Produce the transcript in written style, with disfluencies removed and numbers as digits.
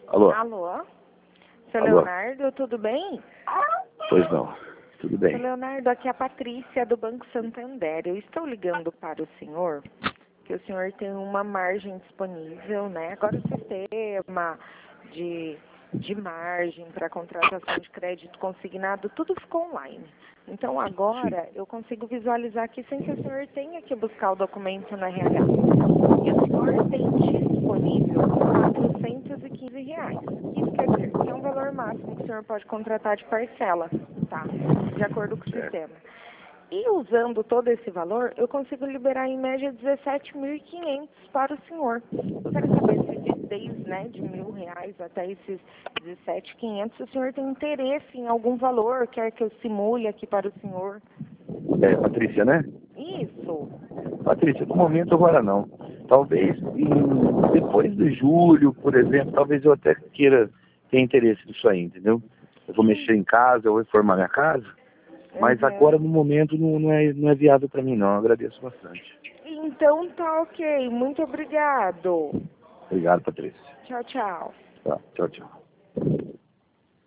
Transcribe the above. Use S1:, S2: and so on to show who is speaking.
S1: Alô?
S2: Alô? Seu
S1: Alô?
S2: Leonardo, tudo bem?
S1: Pois não. Tudo
S2: Seu
S1: bem.
S2: Leonardo, aqui é a Patrícia do Banco Santander. Eu estou ligando para o senhor, que o senhor tem uma margem disponível, né? Agora o sistema de margem para contratação de crédito consignado, tudo ficou online. Então agora eu consigo visualizar aqui sem que o senhor tenha que buscar o documento na RH. E o senhor tem disponível R$ 415. Isso quer dizer que é um valor máximo que o senhor pode contratar de parcela, tá? De acordo com o sistema. E usando todo esse valor, eu consigo liberar em média 17.500 para o senhor. Eu quero saber se desde, né, de R$ 1.000 até esses 17.500, o senhor tem interesse em algum valor, quer que eu simule aqui para o senhor?
S1: Patrícia, né?
S2: Isso.
S1: Patrícia, no momento agora não. Talvez depois de julho, por exemplo, talvez eu até queira ter interesse nisso aí, entendeu? Eu vou mexer em casa, eu vou reformar minha casa, mas agora no momento não é viável para mim não. Eu agradeço bastante.
S2: Então tá ok. Muito obrigado.
S1: Obrigado, Patrícia.
S2: Tchau, tchau.
S1: Tá, tchau, tchau.